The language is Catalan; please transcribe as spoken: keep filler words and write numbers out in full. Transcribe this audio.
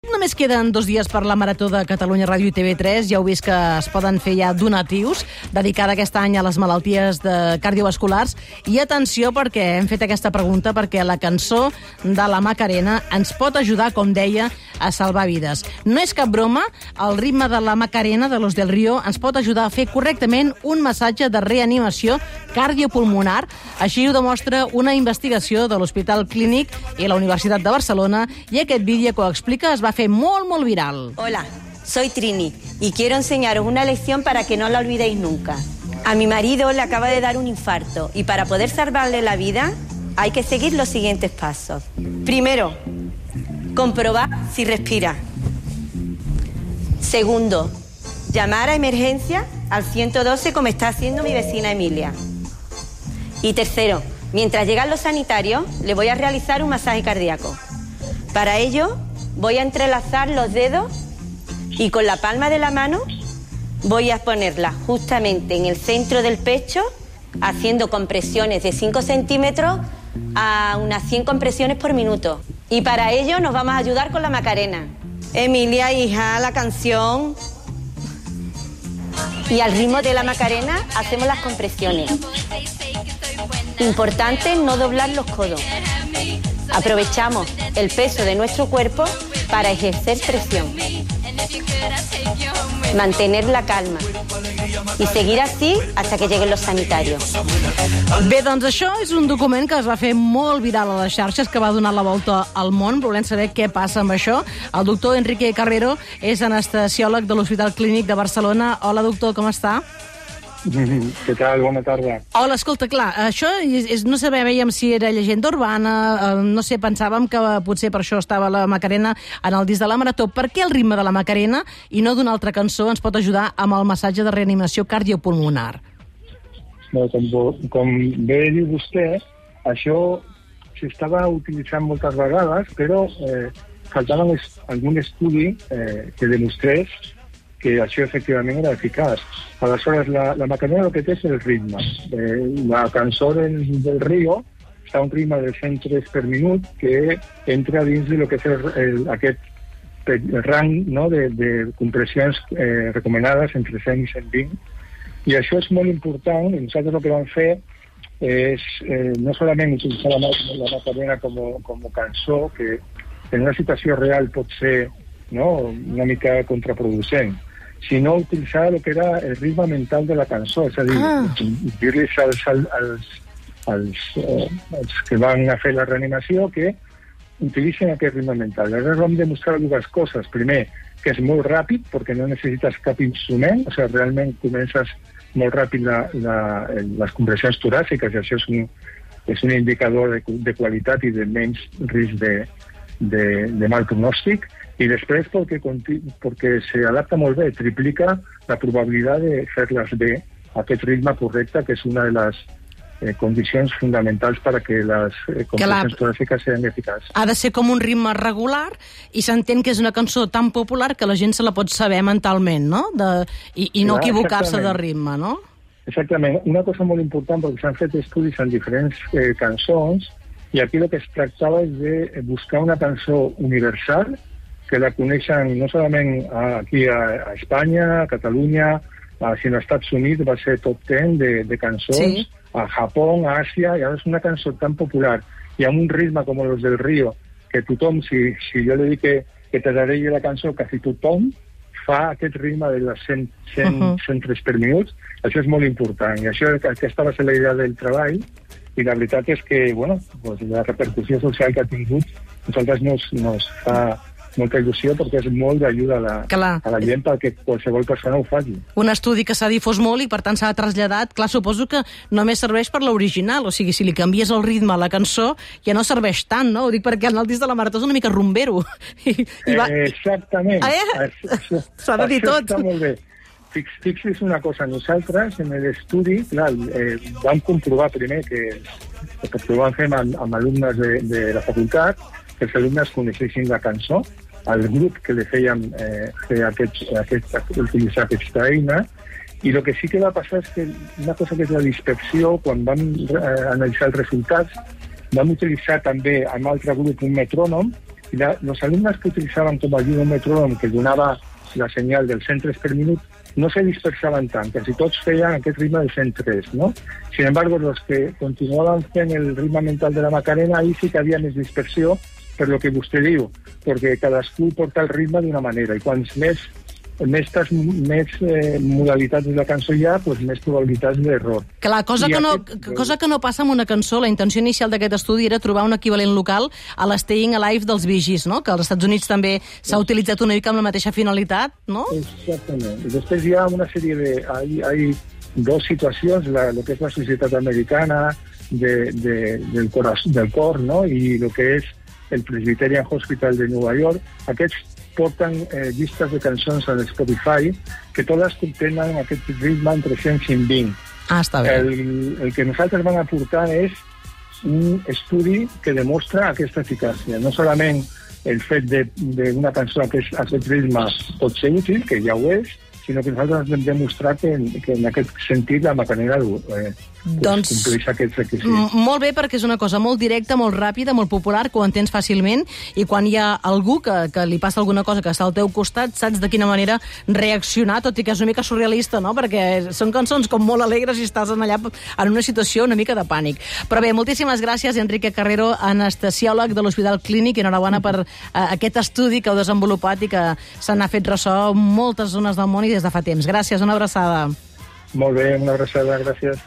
Només queden dos dies per la Marató de Catalunya Ràdio i T V tres. Ja heu vist que es poden fer ja donatius dedicada aquest any a les malalties de cardiovasculars. I atenció, perquè hem fet aquesta pregunta, perquè la cançó de la Macarena ens pot ajudar, com deia, a salvar vides. No és cap broma, el ritme de la Macarena de Los del Río ens pot ajudar a fer correctament un massatge de reanimació cardiopulmonar. Així ho demostra una investigació de l'Hospital Clínic i la Universitat de Barcelona, i aquest vídeo que ho explica es va fer molt, molt viral. Hola, soy Trini y quiero enseñaros una lección para que no la olvidéis nunca. A mi marido le acaba de dar un infarto y para poder salvarle la vida hay que seguir los siguientes pasos. Primero, comprobar si respira. Segundo, llamar a emergencia al ciento doce como está haciendo mi vecina Emilia. Y tercero, mientras llegan los sanitarios, le voy a realizar un masaje cardíaco. Para ello, voy a entrelazar los dedos y con la palma de la mano voy a ponerla justamente en el centro del pecho, haciendo compresiones de cinco centímetros a unas cien compresiones por minuto. Y para ello nos vamos a ayudar con la Macarena. Emilia, hija, la canción. Y al ritmo de la Macarena hacemos las compresiones. Importante no doblar los codos. Aprovechamos el peso de nuestro cuerpo para ejercer presión, mantener la calma y seguir así hasta que lleguen los sanitarios. Bé, doncs això és un document que es va fer molt viral a les xarxes, que va donar la volta al món. Volem saber què passa amb això. El doctor Enrique Carrero és anestesiòleg de l'Hospital Clínic de Barcelona. Hola, doctor, com està? Què tal? Bona tarda. Hola, escolta, clar, això és, és, no sabíem si era llegenda urbana, eh, no sé, pensàvem que potser per això estava la Macarena en el disc de la Marató. Per què el ritme de la Macarena i no d'una altra cançó ens pot ajudar amb el massatge de reanimació cardiopulmonar? No, com, com bé diu vostè, això s'estava utilitzant moltes vegades, però eh, faltava algun estudi eh, que demostrés que això efectivament era eficaç. Aleshores, la, la Macarena el que té és el ritme. Eh, la cançó del, del Río està a un ritme de cent tres per minut que entra dins de lo que és el, el, aquest el rang, no, de, de compressions eh, recomanades entre cent i cent vint. I això és molt important, i nosaltres el que vam fer és eh, no solament utilitzar la, la Macarena com, com cançó, que en una situació real pot ser, no, una mica contraproducent, sinó utilitzar el que era el ritme mental de la cançó, és a dir, ah. dir-los als, als, als, eh, als que van a fer la reanimació que utilitzen aquest ritme mental. Llavors vam demostrar dues coses. Primer, que és molt ràpid, perquè no necessites cap instrument, o sigui, realment comences molt ràpid la, la, les compressions toràciques, i això és un, és un indicador de, de qualitat i de menys risc de, de, de mal pronòstic. I després perquè, perquè s'adapta molt bé, triplica la probabilitat de fer-les bé a aquest ritme correcte, que és una de les eh, condicions fonamentals perquè les eh, compressions toràciques siguin eficaces. Ha de ser com un ritme regular, i s'entén que és una cançó tan popular que la gent se la pot saber mentalment, no? De, i, I no equivocar-se de ritme, no? Exactament. Una cosa molt important, perquè s'han fet estudis en diferents eh, cançons, i aquí el que es tractava és de buscar una cançó universal que la coneixen no solament aquí a, a Espanya, a Catalunya, a, sinó als Estats Units, va ser top deu de, de cançons, sí. A Japó, a Àsia, i ara és una cançó tan popular i amb un ritme com Los del Río, que tothom, si, si jo li dic que, que t'agradaria la cançó, quasi tothom fa aquest ritme de les cent, cent, uh-huh. cent tres per minut. Això és molt important, i això, aquesta va ser la idea del treball, i la veritat és que, bueno, pues, la repercussió social que ha tingut nosaltres nos, nos fa molta il·lusió, perquè és molt d'ajuda a, la, a la gent perquè qualsevol persona ho faci. Un estudi que s'ha difós molt i per tant s'ha traslladat. Clar, suposo que només serveix per l'original, o sigui, si li canvies el ritme a la cançó ja no serveix tant, no? Ho dic perquè en el disc de la Marató és una mica rumbero. I, i va... eh, exactament. Ah, eh? S'ha de dir tot. Està molt bé. Fix, fixi's una cosa, nosaltres en l'estudi, clar, eh, vam comprovar primer que, perquè ho vam fer amb, amb alumnes de, de la facultat, que els alumnes coneixessin la cançó, al grup que li fèiem eh, fer aquest, aquest, utilitzar aquesta eina, i el que sí que va passar és que una cosa que és la dispersió, quan vam eh, analitzar els resultats, vam utilitzar també amb altre grup un metrònom, Y la, los alumnos que utilizaban como ayuda un metrónom que donava la senyal dels cent tres per minut no se dispersaven tant, quasi tots feien aquest ritme del cent tres, ¿no? Sin embargo, los que continuaban fent el ritme mental de la Macarena, ahí sí que havia més dispersió, per lo que vostè diu, perquè cadascú porta el ritme d'una manera, i quants més més, més eh, modalitats de la cançó hi ha, doncs més probabilitats d'error. Clar, cosa que, no, aquest... cosa que no passa amb una cançó. La intenció inicial d'aquest estudi era trobar un equivalent local a l'Staying Alive dels Bee Gees, no? Que als Estats Units també s'ha utilitzat una mica amb la mateixa finalitat, no? Exactament. I després hi ha una sèrie de... Hay, hay dos situacions, la, lo que és la societat americana de, de, del, cor, del cor, no? I el que és el Presbyterian Hospital de Nova York. Aquests porten eh, llistes de cançons a Spotify que totes contenen aquest ritme entre cent i cent vint. Ah, està bé. El, el que nosaltres vam aportar és un estudi que demostra aquesta eficàcia. No solament el fet d'una cançó que és aquest ritme pot ser útil, que ja ho és, sinó que nosaltres hem demostrat que, que en aquest sentit la Macarena eh, doncs, compleix aquests requisits. Molt bé, perquè és una cosa molt directa, molt ràpida, molt popular, que ho entens fàcilment, i quan hi ha algú que, que li passa alguna cosa que està al teu costat, saps de quina manera reaccionar, tot i que és una mica surrealista, no? Perquè són cançons com molt alegres i estàs allà en una situació una mica de pànic. Però bé, moltíssimes gràcies, Enrique Carrero, anestesiòleg de l'Hospital Clínic, i enhorabona per uh, aquest estudi que heu desenvolupat i que se n'ha fet ressò moltes zones del món i des de fa temps. Gràcies, una abraçada. Molt bé, una abraçada, gràcies.